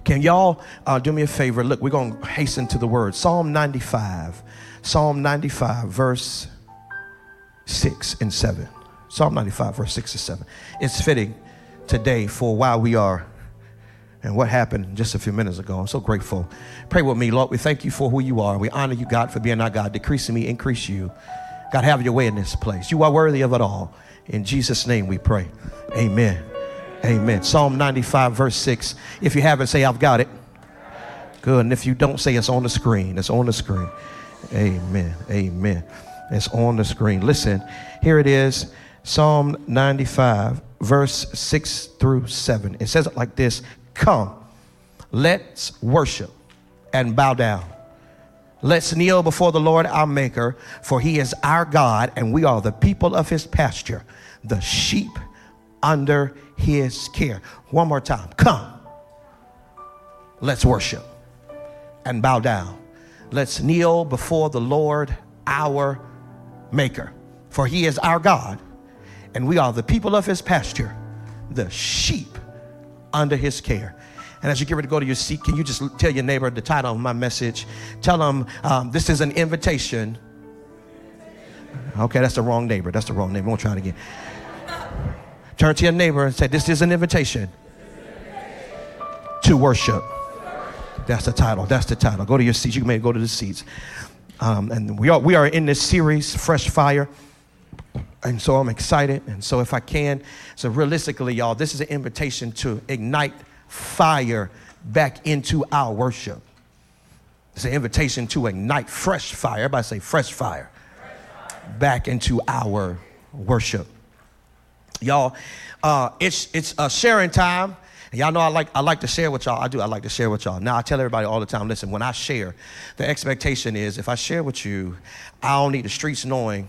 Can y'all do me a favor? Look, we're going to hasten to the word. Psalm 95, verse 6 and 7. Psalm 95, verse 6 and 7. It's fitting today for why we are and what happened just a few minutes ago. I'm so grateful. Pray with me. Lord, we thank you for who you are. We honor you, God, for being our God. Decrease in me, increase you. God, have your way in this place. You are worthy of it all. In Jesus' name we pray. Amen. Amen. Psalm 95, verse 6. If you haven't, say, I've got it. Good. And if you don't, say it's on the screen. It's on the screen. Amen. Amen. It's on the screen. Listen, here it is. Psalm 95, verse 6 through 7. It says it like this. Come, let's worship and bow down. Let's kneel before the Lord our Maker, for he is our God, and we are the people of his pasture, the sheep under his care. One more time. Come, let's worship and bow down. Let's kneel before the Lord our Maker, for he is our God, and we are the people of his pasture, the sheep under his care. And as you get ready to go to your seat, can you just tell your neighbor the title of my message? Tell them this is an invitation. Okay, that's the wrong neighbor. That's the wrong neighbor. We'll try it again. Turn to your neighbor and say, this is an invitation to worship. That's the title. That's the title. Go to your seats. You may go to the seats. And we are in this series, Fresh Fire. And so I'm excited. And so if I can, so realistically, y'all, this is an invitation to ignite fire back into our worship. It's an invitation to ignite fresh fire. Everybody say fresh fire. Back into our worship. Y'all, it's a sharing time. And y'all know I like to share with y'all. I like to share with y'all. Now I tell everybody all the time, listen, when I share, the expectation is if I share with you, I don't need the streets knowing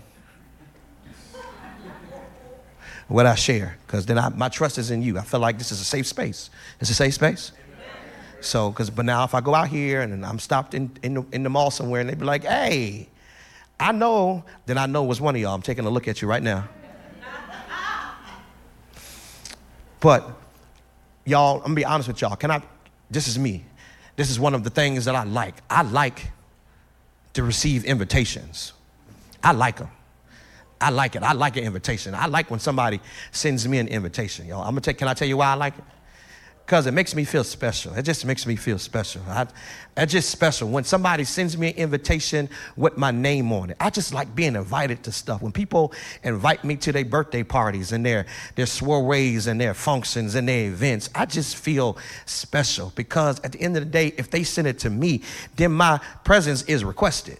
what I share, because then my trust is in you. I feel like this is a safe space. It's a safe space. So, but now if I go out here and I'm stopped in the mall somewhere and they be like, hey, I know, then I know it's one of y'all. I'm taking a look at you right now. But y'all, I'm gonna be honest with y'all. This is me. This is one of the things that I like. I like to receive invitations. I like them. I like it. I like an invitation. I like when somebody sends me an invitation, y'all. Can I tell you why I like it? Because it makes me feel special. It just makes me feel special. It's just special. When somebody sends me an invitation with my name on it, I just like being invited to stuff. When people invite me to their birthday parties and their soirees and their functions and their events, I just feel special because at the end of the day, if they send it to me, then my presence is requested.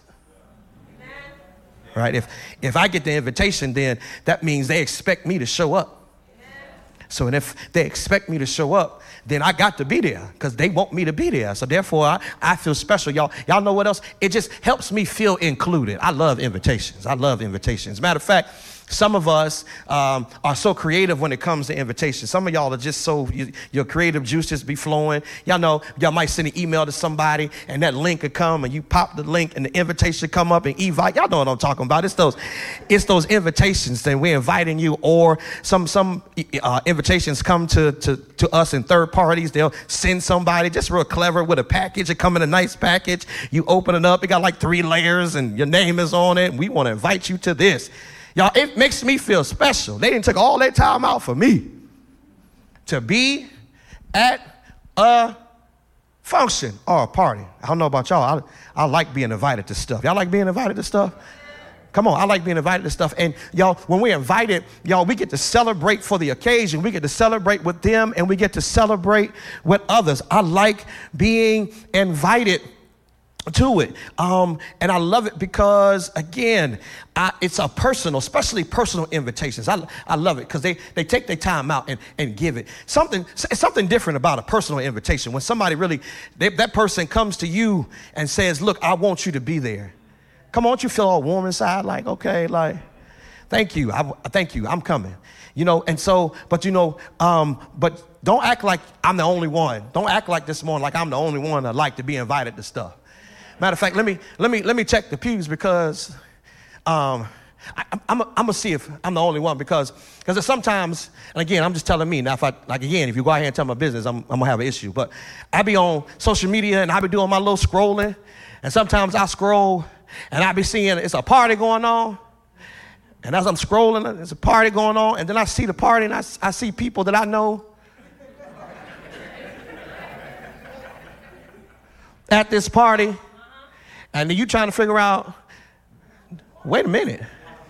Right? If I get the invitation, then that means they expect me to show up. So, and if they expect me to show up, then I got to be there because they want me to be there. So therefore, I feel special. Y'all know what else? It just helps me feel included. I love invitations. Matter of fact, some of us are so creative when it comes to invitations. Some of y'all are just so, your creative juices be flowing. Y'all know, y'all might send an email to somebody and that link could come and you pop the link and the invitation come up and invite. Y'all know what I'm talking about. It's those invitations that we're inviting you, or some invitations come to us in third parties. They'll send somebody just real clever with a package. It come in a nice package. You open it up. It got like 3 layers and your name is on it. We want to invite you to this. Y'all, it makes me feel special. They didn't take all their time out for me to be at a function or a party. I don't know about y'all. I like being invited to stuff. Y'all like being invited to stuff? Come on, I like being invited to stuff. And y'all, when we're invited, y'all, we get to celebrate for the occasion. We get to celebrate with them and we get to celebrate with others. I like being invited to it. And I love it because, again, it's a personal, especially personal invitations. I love it because they take their time out and give it. Something different about a personal invitation. When somebody really, that person comes to you and says, look, I want you to be there. Come on, don't you feel all warm inside? Like, okay, like, thank you. Thank you. I'm coming. And so, but don't act like I'm the only one. Don't act like this morning like I'm the only one that like to be invited to stuff. Matter of fact, let me check the pews because I'm going to see if I'm the only one because sometimes, and again, I'm just telling me. Now, if you go out here and tell my business, I'm going to have an issue. But I be on social media and I be doing my little scrolling. And sometimes I scroll and I be seeing it's a party going on. And as I'm scrolling, there's a party going on. And then I see the party and I see people that I know at this party. And then you trying to figure out, wait a minute.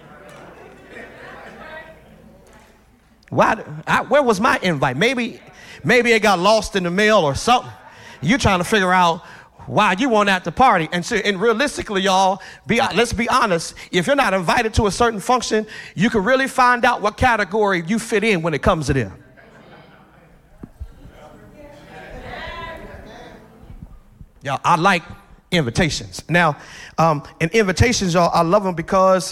Where was my invite? Maybe it got lost in the mail or something. You're trying to figure out why you weren't at the party. And realistically, y'all, let's be honest. If you're not invited to a certain function, you can really find out what category you fit in when it comes to them. Y'all, I like invitations. Now, and invitations, y'all, I love them because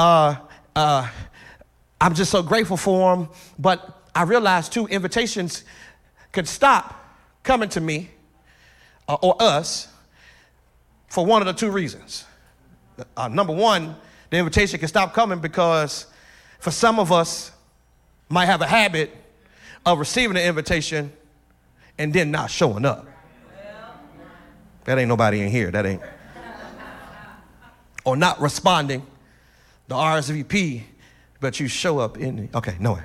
I'm just so grateful for them. But I realized, too, invitations could stop coming to me or us for one of the two reasons. Number one, the invitation can stop coming because for some of us might have a habit of receiving an invitation and then not showing up. That ain't nobody in here. That ain't. Or not responding, the RSVP, but you show up in. Okay, no.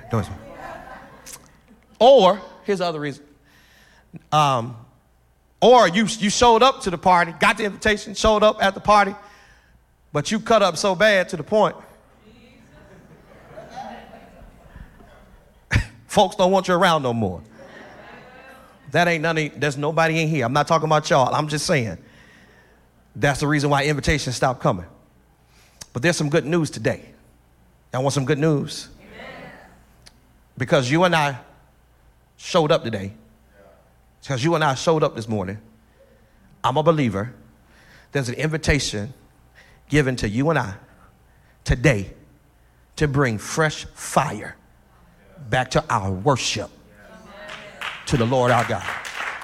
Or here's the other reason. Or you showed up to the party, got the invitation, showed up at the party, but you cut up so bad to the point folks don't want you around no more. There's nobody in here. I'm not talking about y'all. I'm just saying that's the reason why invitations stopped coming. But there's some good news today. Y'all want some good news? Amen. Because you and I showed up today. Because you and I showed up this morning. I'm a believer. There's an invitation given to you and I today to bring fresh fire back to our worship to the Lord our God.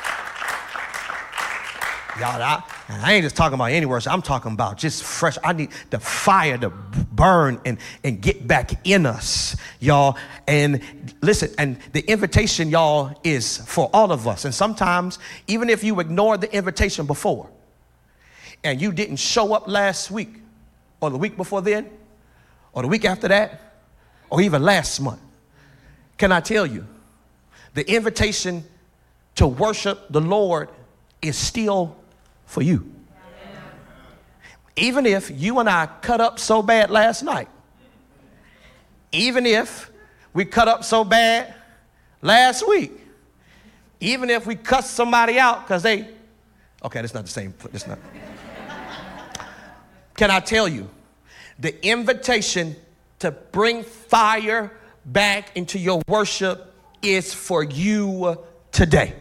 Y'all, I ain't just talking about any worship. I'm talking about just fresh. I need the fire to burn and get back in us, y'all. And listen, and the invitation, y'all, is for all of us. And sometimes, even if you ignored the invitation before and you didn't show up last week or the week before then or the week after that or even last month, can I tell you, the invitation to worship the Lord is still for you. Even if you and I cut up so bad last night, even if we cut up so bad last week, even if we cut somebody out because okay, that's not the same. That's not. Can I tell you, the invitation to bring fire back into your worship is for you today.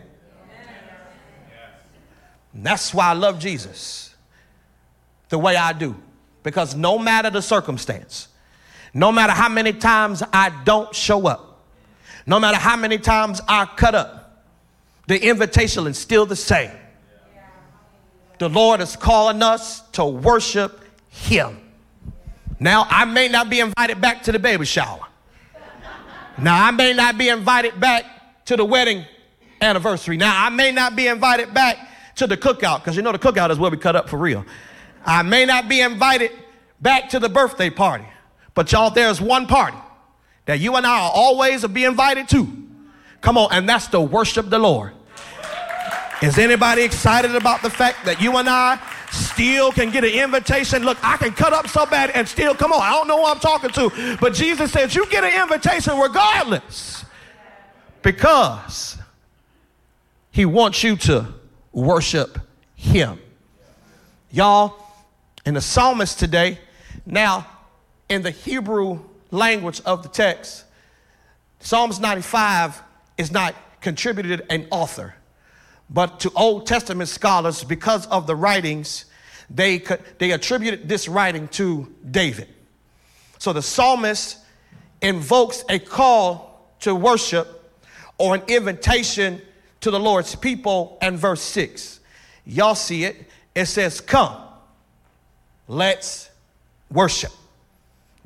And that's why I love Jesus the way I do. Because no matter the circumstance, no matter how many times I don't show up, no matter how many times I cut up, the invitation is still the same. The Lord is calling us to worship Him. Now, I may not be invited back to the baby shower. Now, I may not be invited back to the wedding anniversary. Now, I may not be invited back to the cookout, because you know the cookout is where we cut up for real. I may not be invited back to the birthday party. But y'all, there's one party that you and I are always be invited to. Come on, and that's to worship the Lord. Is anybody excited about the fact that you and I still can get an invitation? Look, I can cut up so bad and still, come on, I don't know who I'm talking to, but Jesus says you get an invitation regardless because He wants you to worship Him. Y'all, in the psalmist today, now in the Hebrew language of the text, Psalms 95 is not contributed an author. But to Old Testament scholars, because of the writings, they attributed this writing to David. So the psalmist invokes a call to worship or an invitation to the Lord's people in verse 6. Y'all see it. It says, come, let's worship.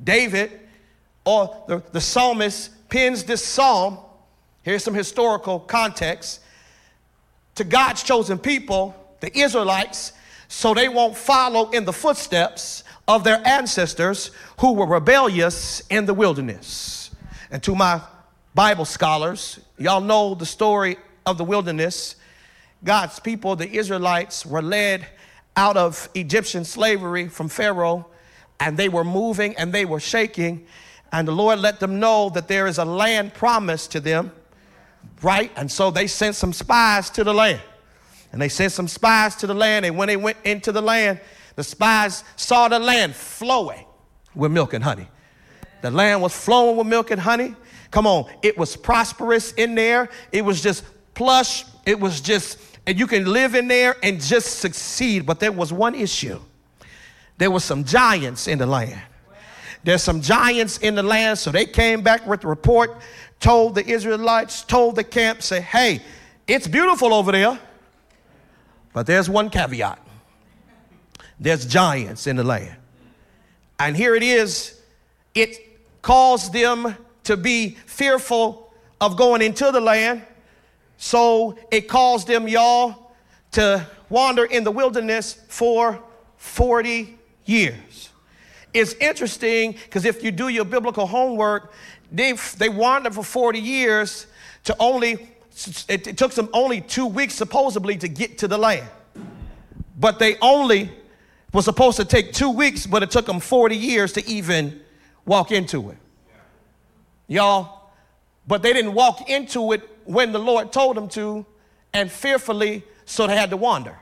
David, or the psalmist, pens this psalm. Here's some historical context. To God's chosen people, the Israelites, so they won't follow in the footsteps of their ancestors who were rebellious in the wilderness. And to my Bible scholars, y'all know the story of the wilderness. God's people, the Israelites, were led out of Egyptian slavery from Pharaoh, and they were moving and they were shaking, and the Lord let them know that there is a land promised to them, right? And so they sent some spies to the land. And they sent some spies to the land, and when they went into the land, the spies saw the land flowing with milk and honey. The land was flowing with milk and honey. Come on, it was prosperous in there. It was just plush. It was just, and you can live in there and just succeed. But there was one issue. There were some giants in the land. There's some giants in the land, so they came back with the report, told the Israelites, told the camp, say, hey, it's beautiful over there, but there's one caveat. There's giants in the land. And here it is. It caused them to be fearful of going into the land. So it caused them, y'all, to wander in the wilderness for 40 years. It's interesting because if you do your biblical homework, they wandered for 40 years to it took them only 2 weeks supposedly to get to the land. But they only was supposed to take 2 weeks, but it took them 40 years to even walk into it. Y'all, but they didn't walk into it when the Lord told them to, and fearfully, so they had to wander.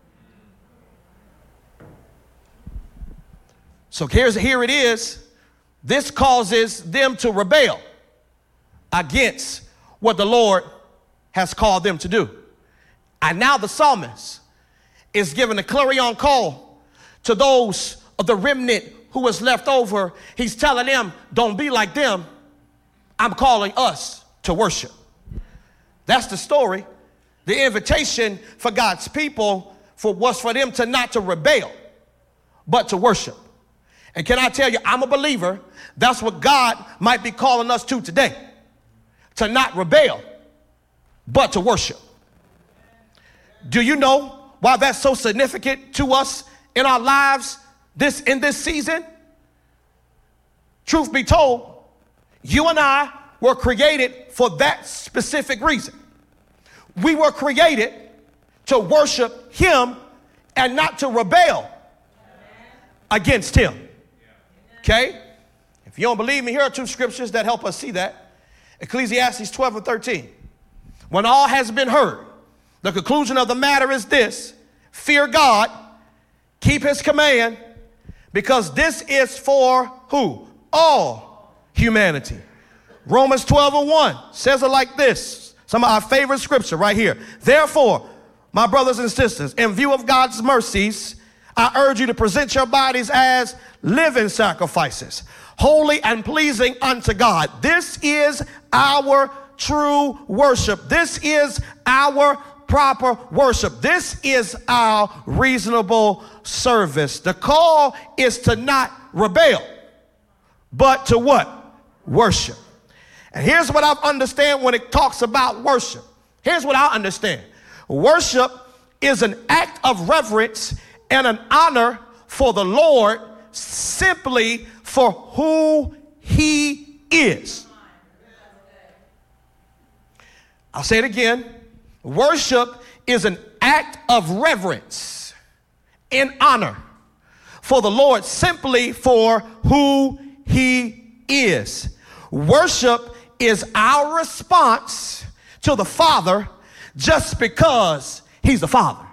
So here it is. This causes them to rebel against what the Lord has called them to do. And now the psalmist is giving a clarion call to those of the remnant who was left over. He's telling them, don't be like them. I'm calling us to worship. That's the story. The invitation for God's people was for them to not to rebel, but to worship. And can I tell you, I'm a believer. That's what God might be calling us to today. To not rebel, but to worship. Do you know why that's so significant to us in our lives in this season? Truth be told, you and I were created for that specific reason. We were created to worship him and not to rebel against him. Okay? If you don't believe me, here are two scriptures that help us see that. Ecclesiastes 12 and 13. When all has been heard, the conclusion of the matter is this: fear God, keep his command, because this is for who? All humanity. Romans 12 and 1 says it like this. Some of our favorite scripture right here. Therefore, my brothers and sisters, in view of God's mercies, I urge you to present your bodies as living sacrifices, holy and pleasing unto God. This is our true worship. This is our proper worship. This is our reasonable service. The call is to not rebel, but to what? Worship. And here's what I understand when it talks about worship. Here's what I understand. Worship is an act of reverence and an honor for the Lord, simply for who he is. I'll say it again. Worship is an act of reverence and honor for the Lord, simply for who he is. Worship is our response to the Father just because he's the Father.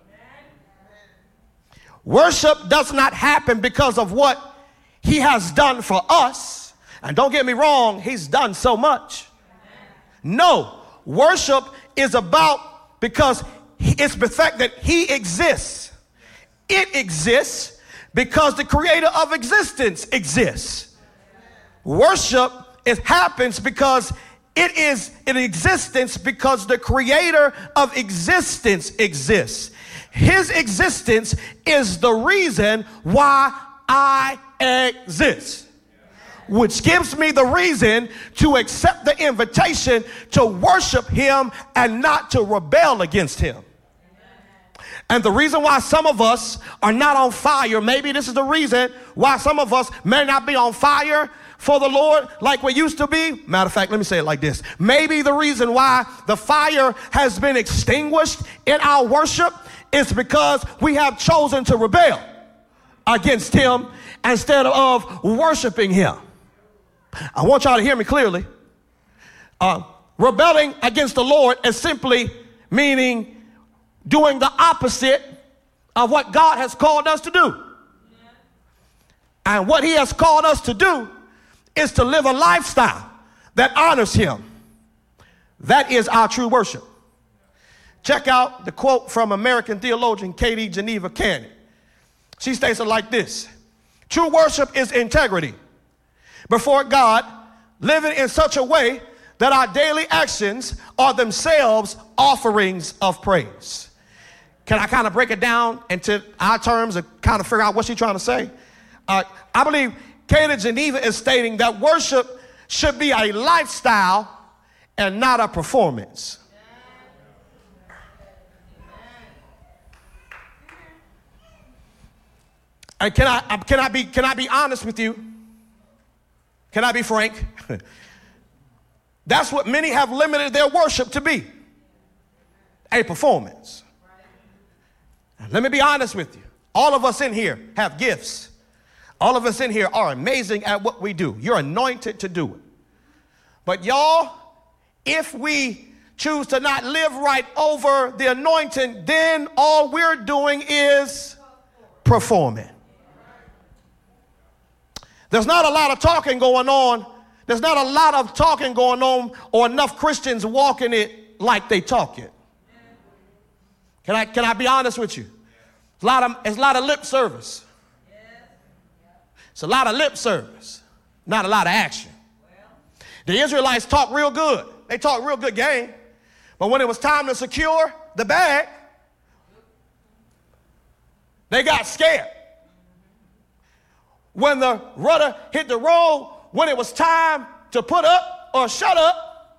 Worship does not happen because of what he has done for us. And don't get me wrong, he's done so much. No, worship is about because it's the fact that he exists. It exists because the creator of existence exists. Worship, it happens because it is in existence because the creator of existence exists. His existence is the reason why I exist. which gives me the reason to accept the invitation to worship him and not to rebel against him. And the reason why some of us are not on fire, maybe this is the reason why some of us may not be on fire for the Lord like we used to be. Matter of fact, let me say it like this. Maybe the reason why the fire has been extinguished in our worship is because we have chosen to rebel against him instead of worshiping him. I want y'all to hear me clearly. Rebelling against the Lord is simply meaning doing the opposite of what God has called us to do. And what he has called us to do is to live a lifestyle that honors him. That is our true worship. Check out the quote from American theologian Katie Geneva Cannon. She states it like this: true worship is integrity before God, living in such a way that our daily actions are themselves offerings of praise. Can I kind of break it down into our terms and kind of figure out what she's trying to say? I believe Katie Geneva is stating that worship should be a lifestyle and not a performance. And can I be honest with you? Can I be frank? That's what many have limited their worship to be, a performance. Let me be honest with you. All of us in here have gifts. All of us in here are amazing at what we do. You're anointed to do it. But y'all, if we choose to not live right over the anointing, then all we're doing is performing. There's not a lot of talking going on. There's not a lot of talking going on or enough Christians walking it like they talk it. Can I be honest with you? It's a lot of lip service. It's a lot of lip service, not a lot of action. The Israelites talk real good. They talk real good game. But when it was time to secure the bag, they got scared. When the rudder hit the road, when it was time to put up or shut up,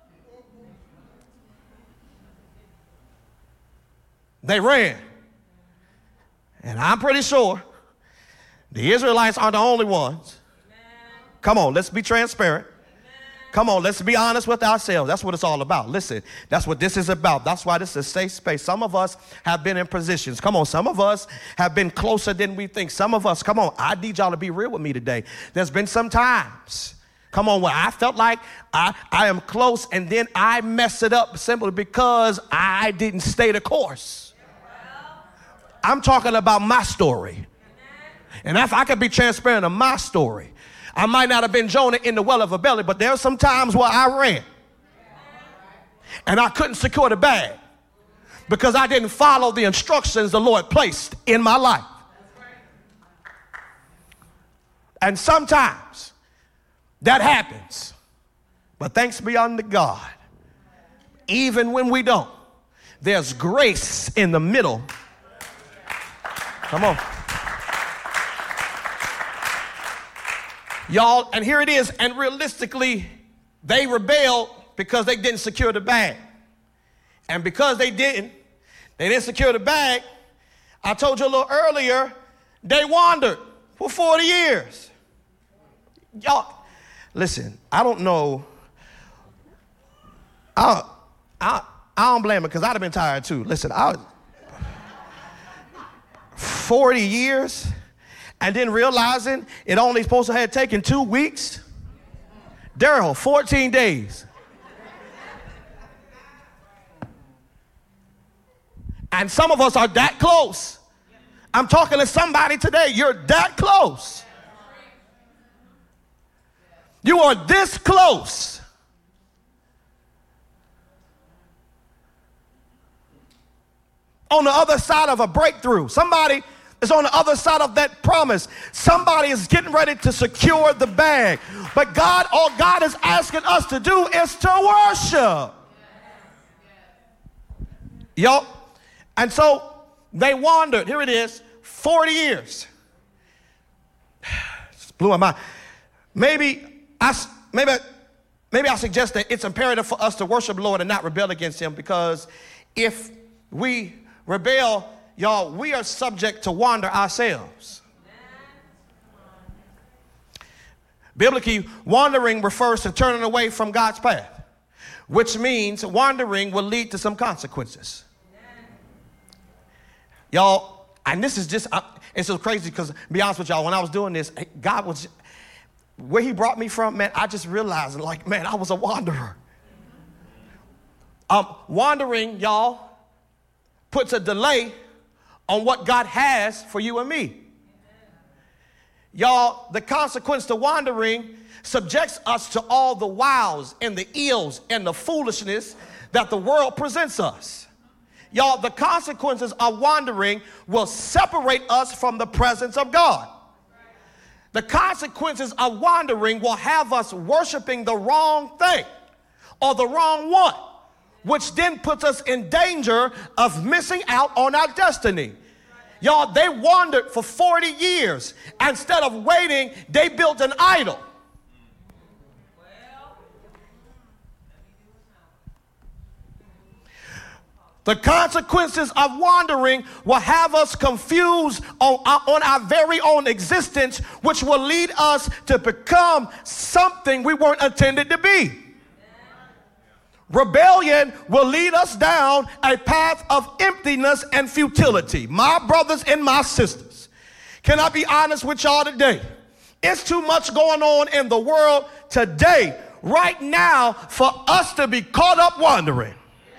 they ran. And I'm pretty sure the Israelites aren't the only ones. Come on, let's be transparent. Come on, let's be honest with ourselves. That's what it's all about. Listen, that's what this is about. That's why this is a safe space. Some of us have been in positions. Come on, some of us have been closer than we think. Some of us, come on, I need y'all to be real with me today. There's been some times, come on, where I felt like I am close and then I mess it up simply because I didn't stay the course. I'm talking about my story. And if I could be transparent of my story, I might not have been Jonah in the well of a belly, but there are some times where I ran and I couldn't secure the bag because I didn't follow the instructions the Lord placed in my life. And sometimes that happens, but thanks be unto God, even when we don't, there's grace in the middle. Come on. Y'all, and here it is, and realistically, they rebelled because they didn't secure the bag. And because they didn't secure the bag, I told you a little earlier, they wandered for 40 years. Y'all, listen, I don't know. I don't blame it because I'd have been tired too. Listen, 40 years. And then realizing it only supposed to have taken 2 weeks. Daryl, 14 days. And some of us are that close. I'm talking to somebody today. You're that close. You are this close. On the other side of a breakthrough. Somebody is on the other side of that promise. Somebody is getting ready to secure the bag. But God, all God is asking us to do is to worship. Yup. And so they wandered. Here it is, 40 years. Just blew my mind. Maybe maybe I suggest that it's imperative for us to worship the Lord and not rebel against him, because if we rebel, y'all, we are subject to wander ourselves. Biblically, wandering refers to turning away from God's path, which means wandering will lead to some consequences. Y'all, and this is just, it's so crazy because, to be honest with y'all, when I was doing this, God was, where he brought me from, man, I just realized, like, man, I was a wanderer. Wandering, y'all, puts a delay on what God has for you and me. Y'all, the consequence to wandering subjects us to all the wiles and the ills and the foolishness that the world presents us. Y'all, the consequences of wandering will separate us from the presence of God. The consequences of wandering will have us worshiping the wrong thing or the wrong one, which then puts us in danger of missing out on our destiny. Y'all, they wandered for 40 years. Instead of waiting, they built an idol. The consequences of wandering will have us confused on our very own existence, which will lead us to become something we weren't intended to be. Rebellion will lead us down a path of emptiness and futility. My brothers and my sisters, can I be honest with y'all today? It's too much going on in the world today, right now, for us to be caught up wandering.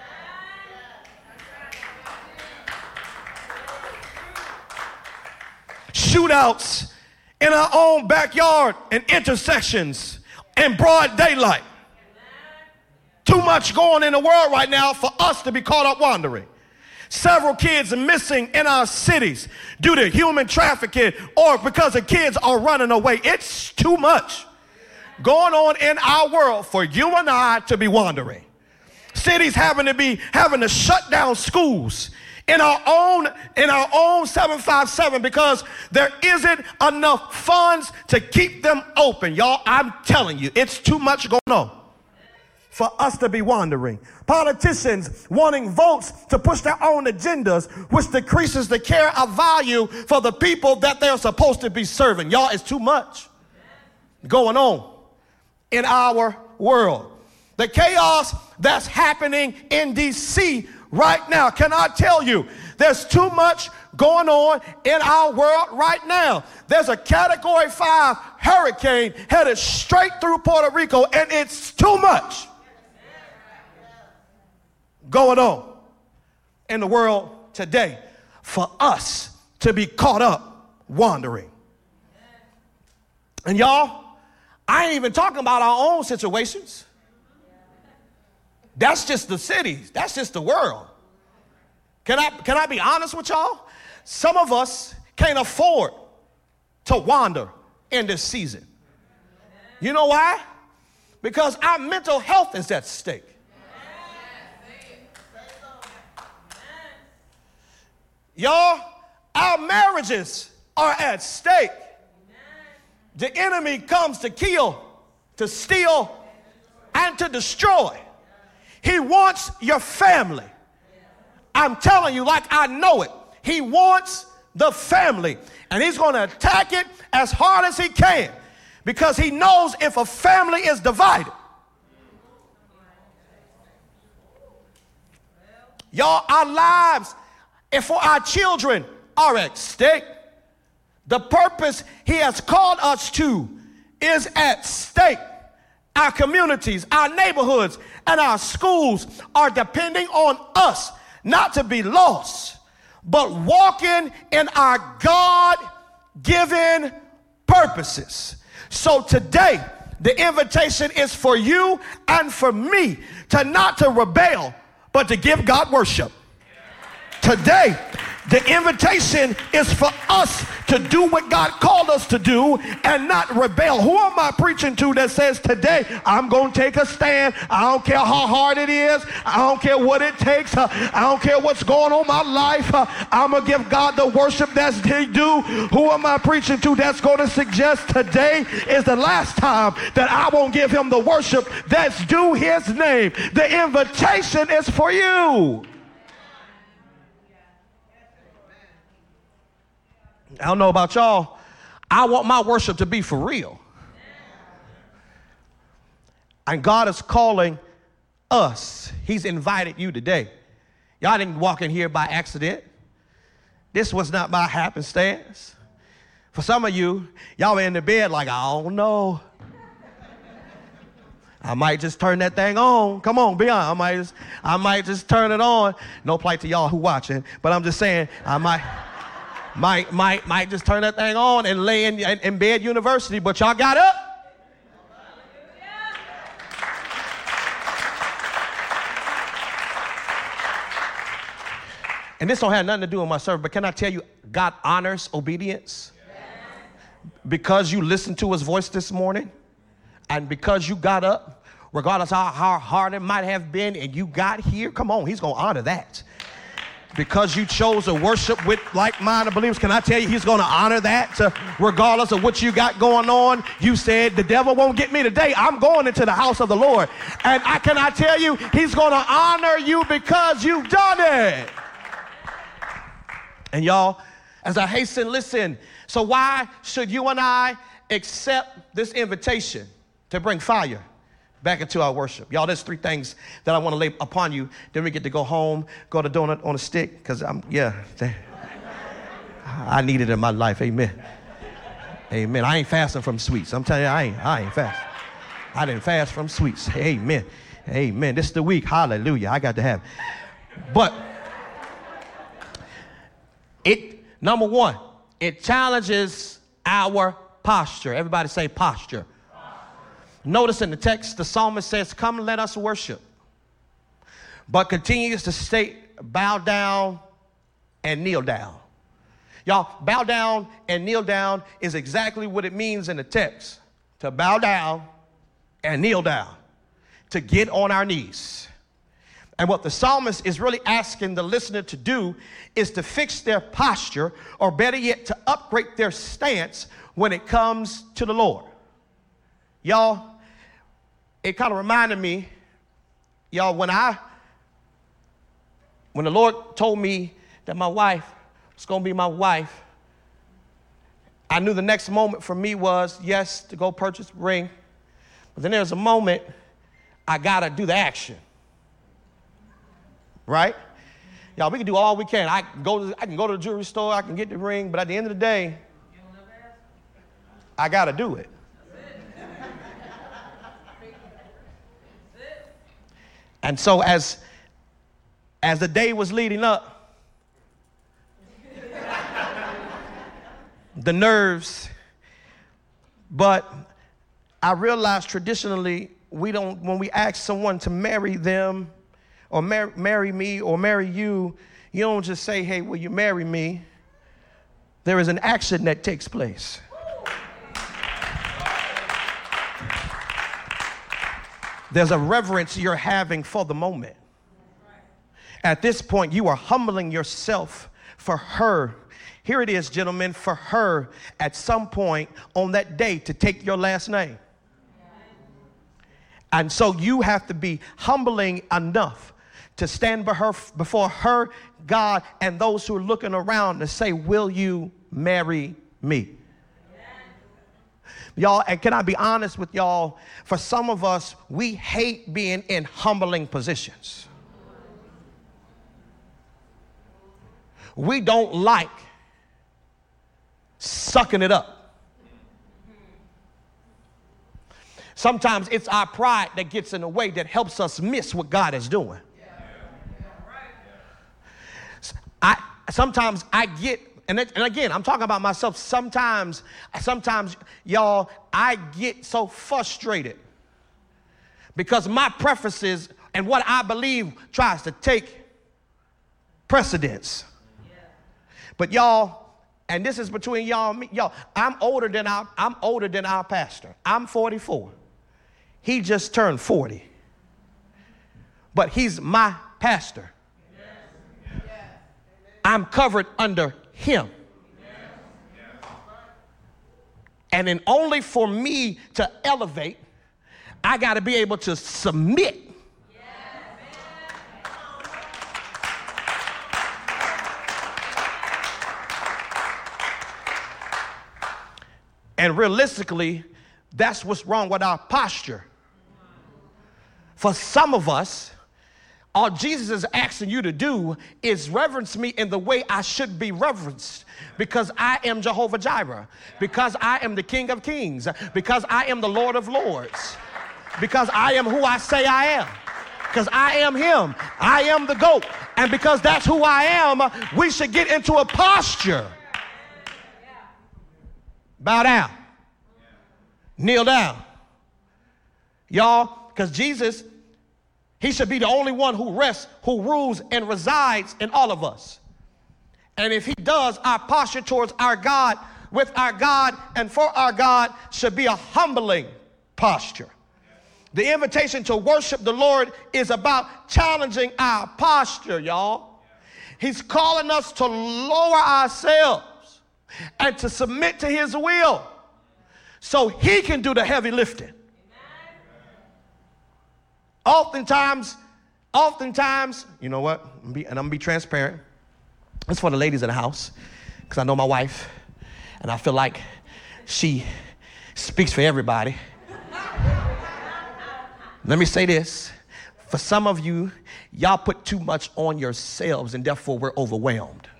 Shootouts in our own backyard and intersections in broad daylight. Too much going in the world right now for us to be caught up wandering. Several kids are missing in our cities due to human trafficking or because the kids are running away. It's too much going on in our world for you and I to be wandering. Cities having to shut down schools in our own 757 because there isn't enough funds to keep them open. Y'all, I'm telling you, it's too much going on for us to be wandering. Politicians wanting votes to push their own agendas, which decreases the care of value for the people that they're supposed to be serving. Y'all, it's too much going on in our world. The chaos that's happening in D.C. right now, can I tell you, there's too much going on in our world right now. There's a Category 5 hurricane headed straight through Puerto Rico, and it's too much going on in the world today for us to be caught up wandering. And y'all, I ain't even talking about our own situations. That's just the cities. That's just the world. Can I be honest with y'all? Some of us can't afford to wander in this season. You know why? Because our mental health is at stake. Y'all, our marriages are at stake. The enemy comes to kill, to steal, and to destroy. He wants your family. I'm telling you, like I know it. He wants the family. And he's going to attack it as hard as he can because he knows if a family is divided, y'all, our lives and for our children are at stake. The purpose he has called us to is at stake. Our communities, our neighborhoods, and our schools are depending on us not to be lost, but walking in our God-given purposes. So today, the invitation is for you and for me to not to rebel, but to give God worship. Today, The invitation is for us to do what God called us to do and not rebel. Who am I preaching to that says today, I'm going to take a stand. I don't care how hard it is. I don't care what it takes. I don't care what's going on in my life. I'm going to give God the worship that's due. Who am I preaching to that's going to suggest today is the last time that I won't give him the worship that's due his name? The invitation is for you. I don't know about y'all. I want my worship to be for real. And God is calling us. He's invited you today. Y'all didn't walk in here by accident. This was not by happenstance. For some of you, y'all were in the bed like, I don't know. I might just turn that thing on. Come on, be honest. I might just turn it on. No plight to y'all who watching, but I'm just saying I might just turn that thing on and lay in bed university, but y'all got up. And this don't have nothing to do with my service, but can I tell you, God honors obedience. Because you listened to his voice this morning, and because you got up, regardless of how hard it might have been, and you got here, come on, he's going to honor that. Because you chose to worship with like-minded believers, can I tell you, he's going to honor that regardless of what you got going on. You said, the devil won't get me today. I'm going into the house of the Lord. And can I tell you, he's going to honor you because you've done it. And y'all, as I hasten, listen. So why should you and I accept this invitation to bring fire back into our worship? Y'all, there's three things that I want to lay upon you. Then we get to go home, go to donut on a stick, because I need it in my life. Amen. Amen. I ain't fasting from sweets. I'm telling you, I ain't fasting. I didn't fast from sweets. Amen. Amen. This is the week. Hallelujah. I got to have it. But number one, it challenges our posture. Everybody say posture. Notice in the text, the psalmist says, come let us worship. But continues to state, bow down and kneel down. Y'all, bow down and kneel down is exactly what it means in the text. To bow down and kneel down. To get on our knees. And what the psalmist is really asking the listener to do is to fix their posture, or better yet, to upgrade their stance when it comes to the Lord. Y'all, it kind of reminded me, y'all, when the Lord told me that my wife was going to be my wife, I knew the next moment for me was, yes, to go purchase a ring. But then there's a moment I got to do the action. Right? Y'all, we can do all we can. I can go to the jewelry store, I can get the ring, but at the end of the day, I got to do it. And so as the day was leading up, the nerves, but I realized traditionally when we ask someone to marry them or marry me or marry you, you don't just say, hey, will you marry me? There is an action that takes place. There's a reverence you're having for the moment. At this point, you are humbling yourself for her. Here it is, gentlemen, for her at some point on that day to take your last name. And so you have to be humbling enough to stand before her, God, and those who are looking around to say, will you marry me? Y'all, and can I be honest with y'all? For some of us, we hate being in humbling positions. We don't like sucking it up. Sometimes it's our pride that gets in the way that helps us miss what God is doing. Sometimes I get, and again, I'm talking about myself. Sometimes, y'all, I get so frustrated because my preferences and what I believe tries to take precedence. But y'all, and this is between y'all and me, y'all, I'm older than our pastor. I'm 44. He just turned 40. But he's my pastor. I'm covered under him. And then only for me to elevate, I got to be able to submit. And realistically, that's what's wrong with our posture. For some of us, all Jesus is asking you to do is reverence me in the way I should be reverenced, because I am Jehovah Jireh, because I am the King of Kings, because I am the Lord of Lords, because I am who I say I am, because I am him. I am the GOAT. And because that's who I am, we should get into a posture. Bow down. Kneel down. Y'all, because Jesus, he should be the only one who rests, who rules and resides in all of us. And if he does, our posture towards our God, with our God and for our God, should be a humbling posture. The invitation to worship the Lord is about challenging our posture, y'all. He's calling us to lower ourselves and to submit to his will so he can do the heavy lifting. Oftentimes, you know what? I'm going to be transparent. It's for the ladies in the house, because I know my wife, and I feel like she speaks for everybody. Let me say this. For some of you, y'all put too much on yourselves, and therefore we're overwhelmed.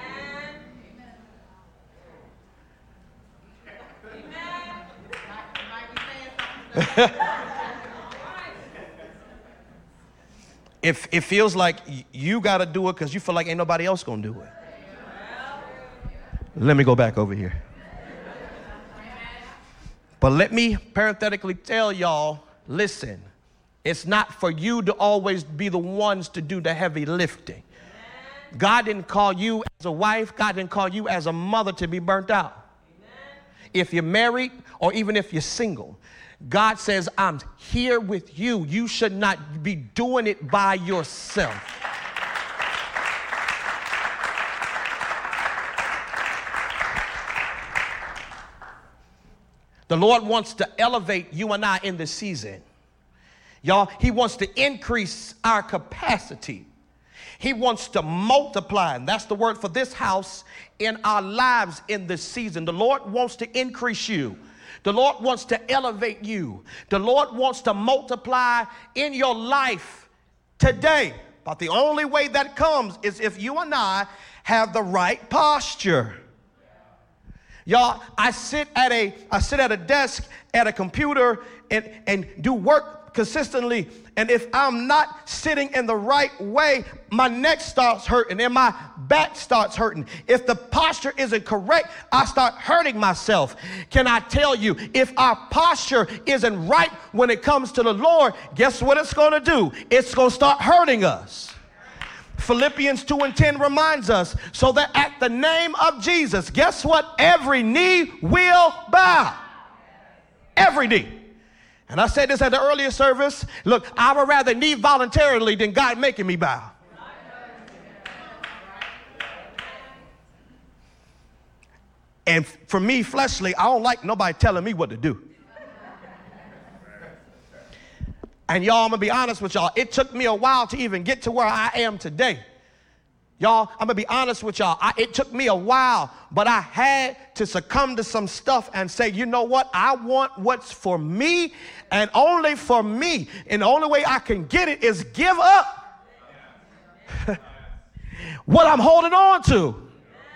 If it feels like you got to do it because you feel like ain't nobody else going to do it. Let me go back over here. But let me parenthetically tell y'all, listen, it's not for you to always be the ones to do the heavy lifting. God didn't call you as a wife, God didn't call you as a mother to be burnt out. If you're married or even if you're single, God says, I'm here with you. You should not be doing it by yourself. The Lord wants to elevate you and I in this season. Y'all, he wants to increase our capacity. He wants to multiply, and that's the word for this house in our lives in this season. The Lord wants to increase you. The Lord wants to elevate you. The Lord wants to multiply in your life today. But the only way that comes is if you and I have the right posture. Y'all, I sit at a desk at a computer and do work consistently. And if I'm not sitting in the right way, my neck starts hurting and my back starts hurting. If the posture isn't correct, I start hurting myself. Can I tell you, if our posture isn't right when it comes to the Lord, guess what it's going to do? It's going to start hurting us. Philippians 2:10 reminds us, so that at the name of Jesus, guess what? Every knee will bow. Every knee. And I said this at the earlier service. Look, I would rather knee voluntarily than God making me bow. And for me, fleshly, I don't like nobody telling me what to do. And y'all, I'm going to be honest with y'all. It took me a while to even get to where I am today. Y'all, I'm going to be honest with y'all. It took me a while, but I had to succumb to some stuff and say, you know what? I want what's for me and only for me. And the only way I can get it is give up what I'm holding on to.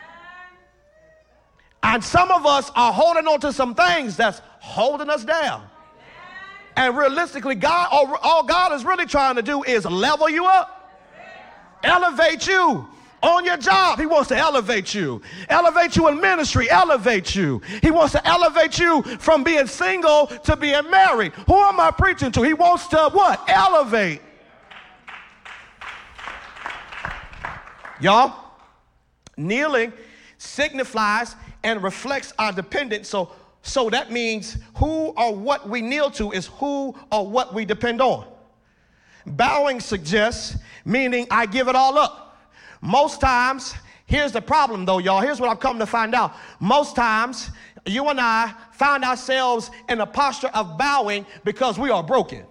And some of us are holding on to some things that's holding us down. And realistically, God, all God is really trying to do is level you up, elevate you on your job. He wants to elevate you in ministry, elevate you. He wants to elevate you from being single to being married. Who am I preaching to? He wants to what? Elevate. Y'all, kneeling signifies and reflects our dependence. So that means who or what we kneel to is who or what we depend on. Bowing suggests meaning I give it all up. Most times, here's the problem though, y'all. Here's what I've come to find out. Most times, you and I find ourselves in a posture of bowing because we are broken.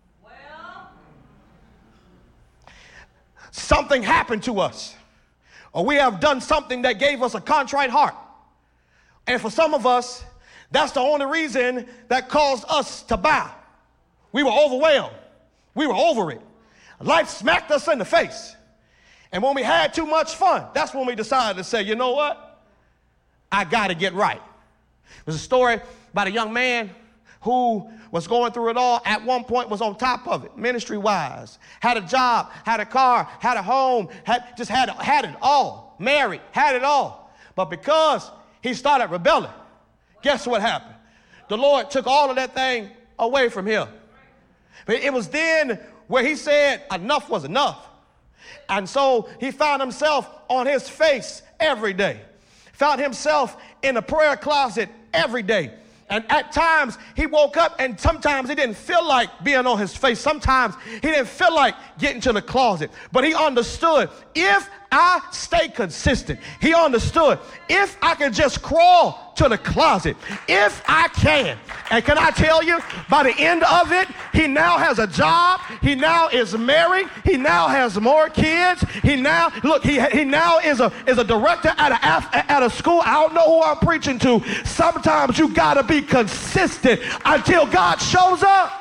Something happened to us, or we have done something that gave us a contrite heart. And for some of us, that's the only reason that caused us to bow. We were overwhelmed. We were over it. Life smacked us in the face. And when we had too much fun, that's when we decided to say, you know what? I got to get right. There's a story about a young man who was going through it all, at one point was on top of it, ministry-wise, had a job, had a car, had a home, had it all, married, had it all. But because he started rebelling, guess what happened? The Lord took all of that thing away from him. But it was then where he said enough was enough. And so he found himself on his face every day, found himself in a prayer closet every day. And at times he woke up and sometimes he didn't feel like being on his face. Sometimes he didn't feel like getting to the closet. But he understood if I stay consistent, he understood if I can just crawl to the closet, if I can. And can I tell you, by the end of it, he now has a job. He now is married. He now has more kids. He now is a director at a school. I don't know who I'm preaching to. Sometimes you got to be consistent until God shows up.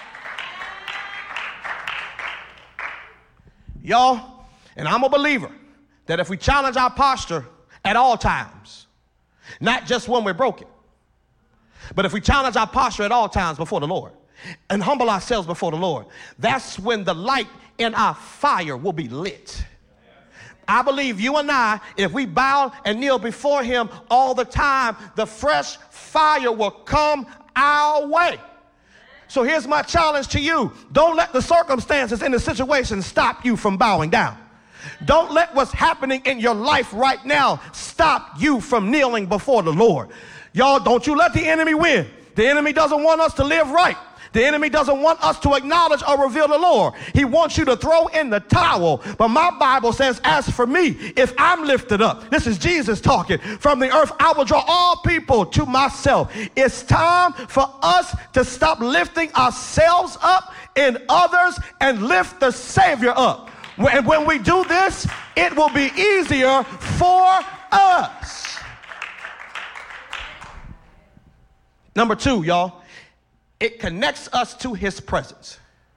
Y'all, and I'm a believer that if we challenge our posture at all times, not just when we're broken, but if we challenge our posture at all times before the Lord and humble ourselves before the Lord, that's when the light in our fire will be lit. I believe you and I, if we bow and kneel before him all the time, the fresh fire will come our way. So here's my challenge to you. Don't let the circumstances in the situation stop you from bowing down. Don't let what's happening in your life right now stop you from kneeling before the Lord. Y'all, don't you let the enemy win. The enemy doesn't want us to live right. The enemy doesn't want us to acknowledge or reveal the Lord. He wants you to throw in the towel. But my Bible says, as for me, if I'm lifted up, this is Jesus talking, from the earth, I will draw all people to myself. It's time for us to stop lifting ourselves up in others and lift the Savior up. And when we do this, it will be easier for us. Number two, y'all, it connects us to his presence.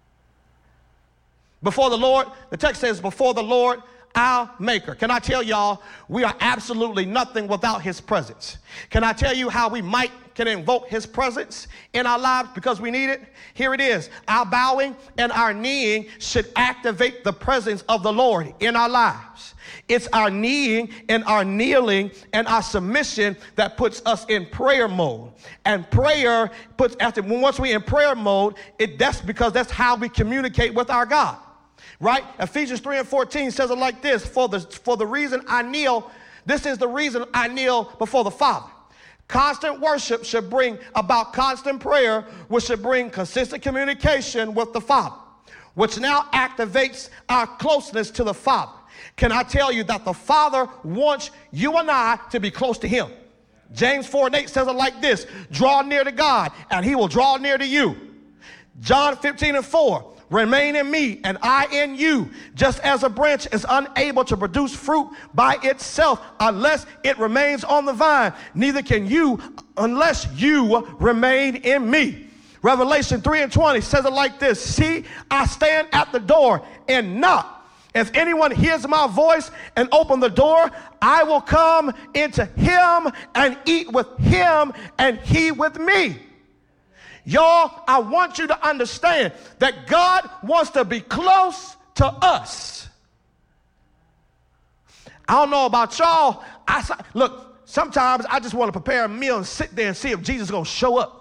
Before the Lord, the text says, before the Lord, our maker. Can I tell y'all, we are absolutely nothing without his presence. Can I tell you how we can invoke his presence in our lives because we need it? Here it is. Our bowing and our kneeing should activate the presence of the Lord in our lives. It's our kneeing and our kneeling and our submission that puts us in prayer mode. And prayer once we're in prayer mode, that's because that's how we communicate with our God. Right? Ephesians 3:14 says it like this, for the reason I kneel, this is the reason I kneel before the Father. Constant worship should bring about constant prayer, which should bring consistent communication with the Father, which now activates our closeness to the Father. Can I tell you that the Father wants you and I to be close to him? James 4:8 says it like this, draw near to God and he will draw near to you. John 15:4, remain in me and I in you, just as a branch is unable to produce fruit by itself unless it remains on the vine, neither can you unless you remain in me. Revelation 3:20 says it like this, see, I stand at the door and knock. If anyone hears my voice and open the door, I will come into him and eat with him and he with me. Y'all, I want you to understand that God wants to be close to us. I don't know about y'all. Look, sometimes I just want to prepare a meal and sit there and see if Jesus is going to show up.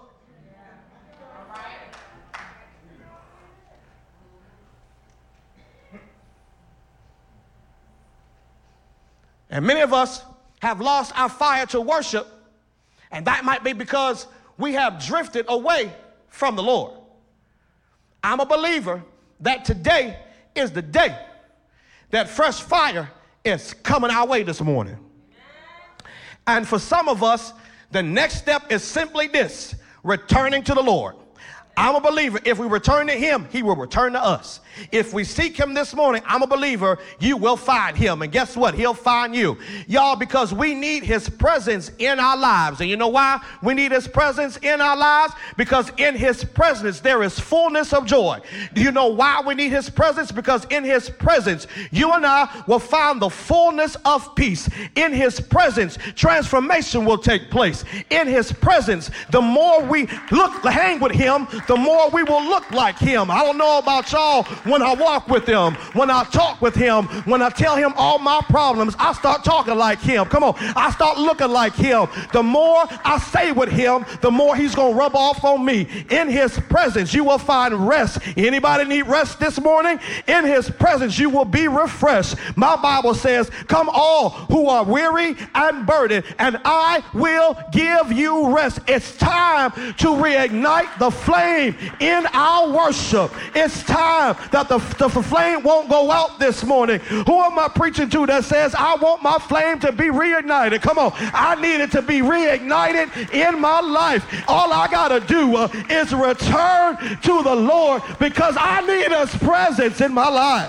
And many of us have lost our fire to worship, and that might be because we have drifted away from the Lord. I'm a believer that today is the day that fresh fire is coming our way this morning. And for some of us, the next step is simply this: returning to the Lord. I'm a believer, if we return to him, he will return to us. If we seek him this morning, I'm a believer, you will find him. And guess what? He'll find you. Y'all, because we need his presence in our lives. And you know why we need his presence in our lives? Because in his presence, there is fullness of joy. Do you know why we need his presence? Because in his presence, you and I will find the fullness of peace. In his presence, transformation will take place. In his presence, the more we hang with him, the more we will look like him. I don't know about y'all. When I walk with him, when I talk with him, when I tell him all my problems, I start talking like him. Come on, I start looking like him. The more I stay with him, the more he's going to rub off on me. In his presence, you will find rest. Anybody need rest this morning? In his presence, you will be refreshed. My Bible says, come all who are weary and burdened, and I will give you rest. It's time to reignite the flame in our worship. It's time that the flame won't go out this morning. Who am I preaching to that says, I want my flame to be reignited? Come on, I need it to be reignited in my life. All I got to do is return to the Lord, because I need his presence in my life.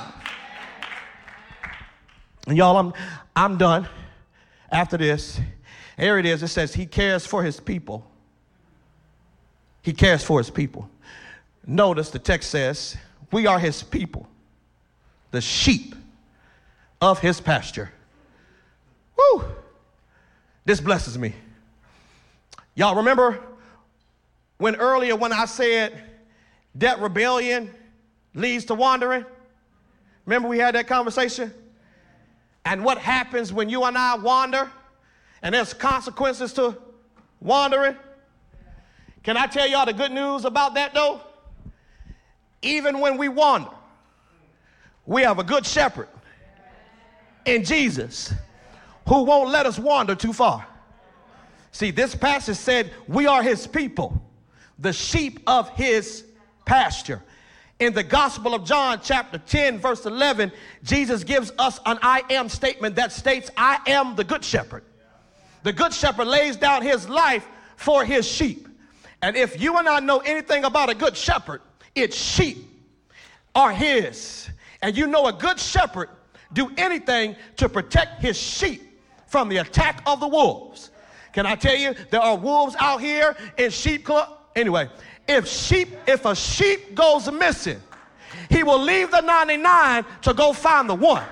And y'all, I'm done after this. Here it is. It says he cares for his people. He cares for his people. Notice the text says, we are his people, the sheep of his pasture. Woo! This blesses me. Y'all remember when I said that rebellion leads to wandering? Remember we had that conversation? And what happens when you and I wander? And there's consequences to wandering. Can I tell y'all the good news about that though? Even when we wander, we have a good shepherd in Jesus who won't let us wander too far. See, this passage said we are his people, the sheep of his pasture. In the Gospel of John, chapter 10, verse 11, Jesus gives us an I am statement that states, I am the good shepherd. The good shepherd lays down his life for his sheep. And if you and I know anything about a good shepherd, its sheep are his. And you know a good shepherd do anything to protect his sheep from the attack of the wolves. Can I tell you, there are wolves out here in sheep club. Anyway, if a sheep goes missing, he will leave the 99 to go find the one.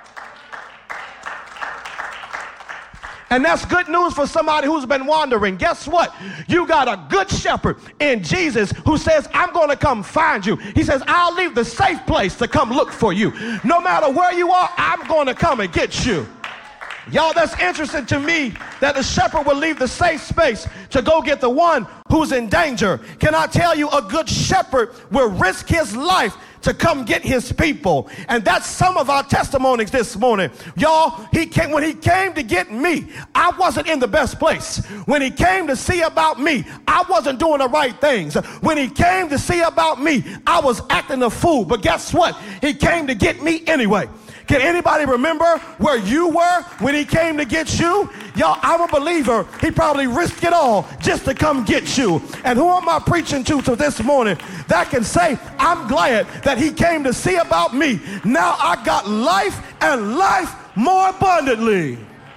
And that's good news for somebody who's been wandering. Guess what? You got a good shepherd in Jesus who says, I'm going to come find you. He says, I'll leave the safe place to come look for you. No matter where you are, I'm going to come and get you. Y'all, that's interesting to me that the shepherd will leave the safe space to go get the one who's in danger. Can I tell you, a good shepherd will risk his life to come get his people. And that's some of our testimonies this morning. Y'all, when he came to get me, I wasn't in the best place. When he came to see about me, I wasn't doing the right things. When he came to see about me, I was acting a fool. But guess what? He came to get me anyway. Can anybody remember where you were when he came to get you? Y'all, I'm a believer. He probably risked it all just to come get you. And who am I preaching to this morning that can say, I'm glad that he came to see about me. Now I got life and life more abundantly.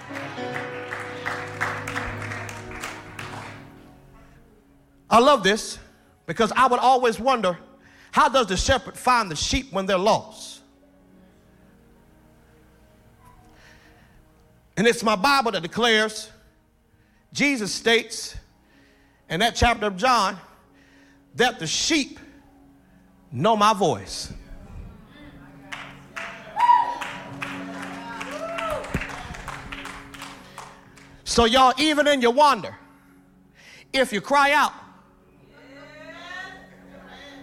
I love this because I would always wonder, how does the shepherd find the sheep when they're lost? And it's my Bible that declares, Jesus states in that chapter of John that the sheep know my voice. So y'all, even in your wander, if you cry out,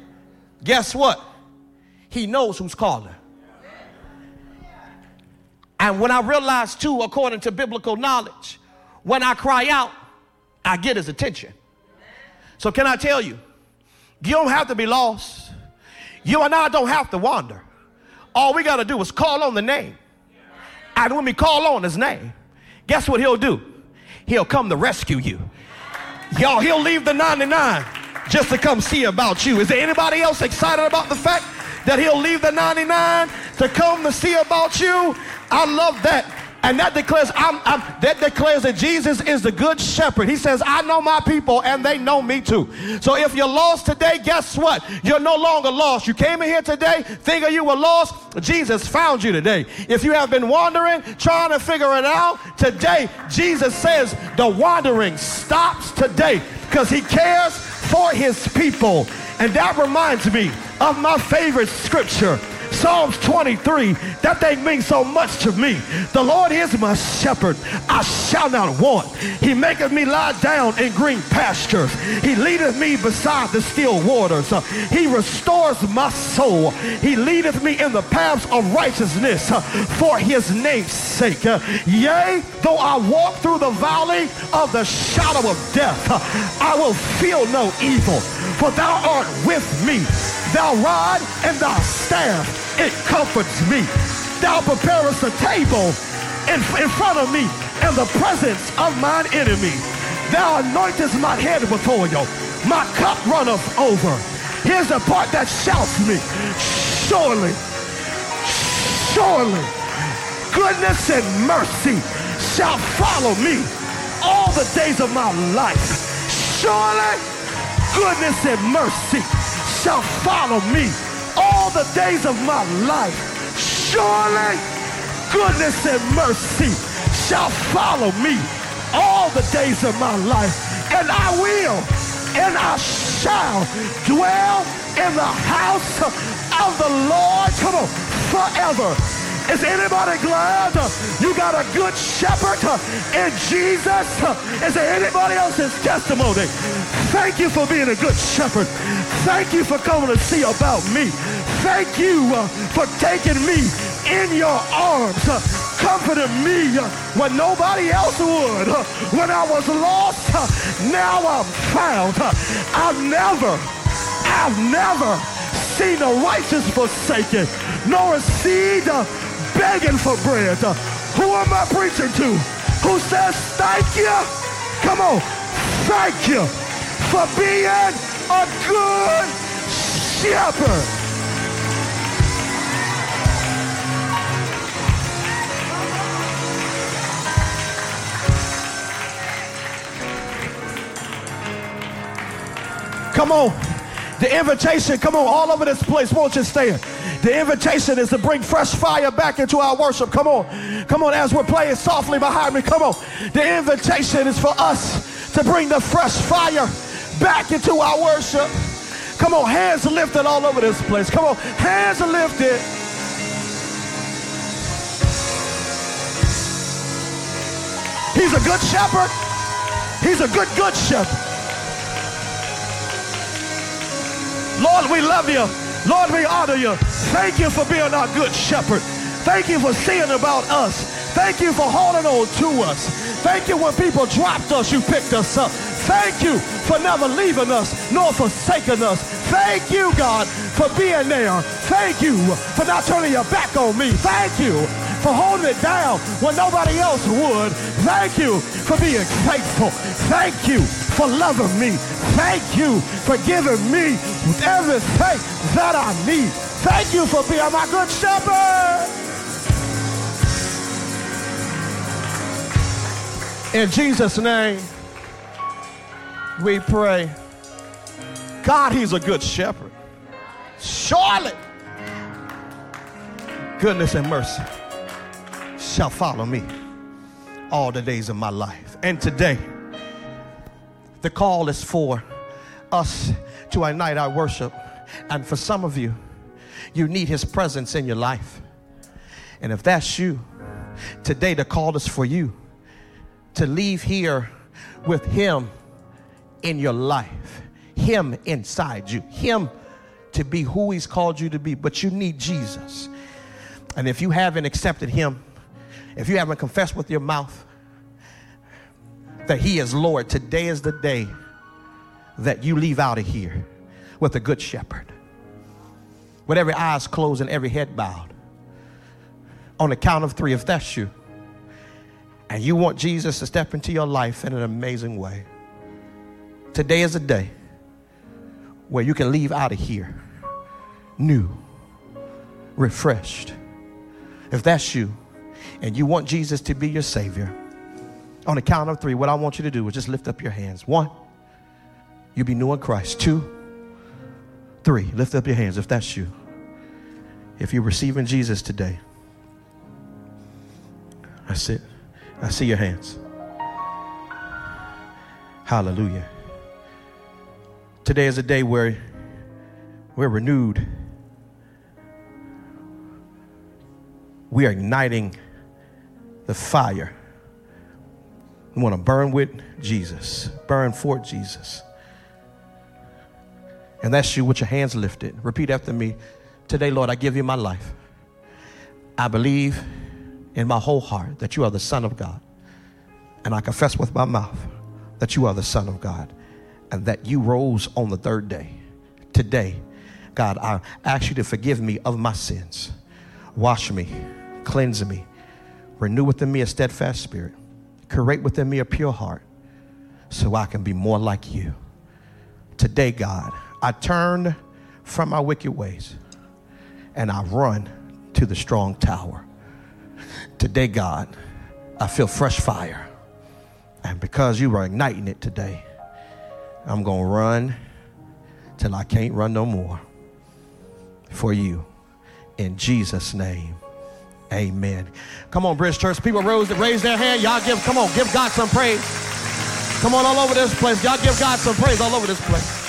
guess what? He knows who's calling. And when I realize too, according to biblical knowledge, when I cry out, I get his attention. So can I tell you, you don't have to be lost. You and I don't have to wander. All we got to do is call on the name. And when we call on his name, guess what he'll do? He'll come to rescue you. Y'all, he'll leave the 99 just to come see about you. Is there anybody else excited about the fact that he'll leave the 99 to come to see about you? I love that. And that declares that Jesus is the good shepherd. He says, I know my people and they know me too. So if you're lost today, guess what? You're no longer lost. You came in here today thinking you were lost. Jesus found you today. If you have been wandering, trying to figure it out, today Jesus says the wandering stops today because he cares for his people. And that reminds me of my favorite scripture, Psalms 23. That thing means so much to me. The Lord is my shepherd, I shall not want. He maketh me lie down in green pastures. He leadeth me beside the still waters. He restores my soul. He leadeth me in the paths of righteousness for his name's sake. Yea, though I walk through the valley of the shadow of death, I will feel no evil, for thou art with me. Thou rod and thy staff, it comforts me. Thou preparest a table in front of me in the presence of mine enemy. Thou anointest my head with oil. My cup runneth over. Here's the part that shouts me. Surely, surely, goodness and mercy shall follow me all the days of my life. Surely, goodness and mercy shall follow me all the days of my life. Surely goodness and mercy shall follow me all the days of my life. And I will and I shall dwell in the house of the Lord, come on, forever. Is anybody glad you got a good shepherd in Jesus? Is there anybody else's testimony? Thank you for being a good shepherd. Thank you for coming to see about me. Thank you for taking me in your arms, comforting me when nobody else would. When I was lost, now I'm found. I've never seen the righteous forsaken, nor a seed begging for bread. Who am I preaching to? Who says thank you? Come on, thank you for being a good shepherd. Come on. The invitation, come on, all over this place, won't you stand? The invitation is to bring fresh fire back into our worship. Come on, as we're playing softly behind me, come on. The invitation is for us to bring the fresh fire back into our worship. Come on, hands lifted all over this place. Come on, hands lifted. He's a good shepherd. He's a good shepherd. Lord, we love you. Lord, we honor you. Thank you for being our good shepherd. Thank you for seeing about us. Thank you for holding on to us. Thank you when people dropped us, you picked us up. Thank you for never leaving us nor forsaking us. Thank you, God, for being there. Thank you for not turning your back on me. Thank you for holding it down when nobody else would. Thank you for being faithful. Thank you for loving me. Thank you for giving me everything that I need. Thank you for being my good shepherd. In Jesus' name, we pray. God, he's a good shepherd. Surely, goodness and mercy shall follow me all the days of my life. And today, the call is for us to ignite our worship. And for some of you, you need his presence in your life. And if that's you, today the call is for you to leave here with him in your life, him inside you, him to be who he's called you to be. But you need Jesus. And if you haven't accepted him If you haven't confessed with your mouth that he is Lord, today is the day that you leave out of here with a good shepherd, with every eyes closed and every head bowed. On the count of 3, if that's you, and you want Jesus to step into your life in an amazing way, today is the day where you can leave out of here new, refreshed. If that's you, and you want Jesus to be your Savior, on the count of 3, what I want you to do is just lift up your hands. 1, you be new in Christ. 2, 3, lift up your hands if that's you. If you're receiving Jesus today, that's it. I see your hands. Hallelujah. Today is a day where we're renewed. We are igniting the fire. We want to burn with Jesus, burn for Jesus. And that's you with your hands lifted. Repeat after me. Today, Lord, I give you my life. I believe in my whole heart that you are the Son of God. And I confess with my mouth that you are the Son of God and that you rose on the 3rd day. Today, God, I ask you to forgive me of my sins. Wash me, cleanse me, renew within me a steadfast spirit, create within me a pure heart so I can be more like you. Today, God, I turn from my wicked ways and I run to the strong tower. Today, God, I feel fresh fire. And because you are igniting it today, I'm going to run till I can't run no more for you. In Jesus' name, amen. Come on, Bridge Church. People raise their hand. Y'all give God some praise. Come on, all over this place. Y'all give God some praise all over this place.